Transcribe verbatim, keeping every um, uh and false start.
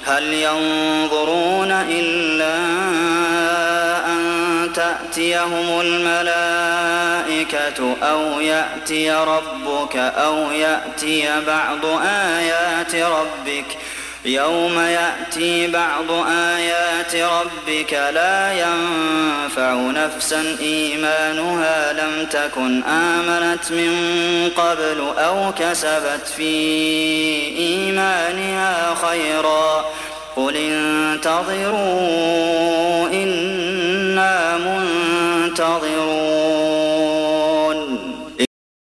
هل ينظرون إلا أن تأتيهم الملائكة أو يأتي ربك أو يأتي بعض آيات ربك يوم يأتي بعض آيات ربك لا ينفع نفسا إيمانها لم تكن آمنت من قبل أو كسبت في إيمانها خيرا قل انتظروا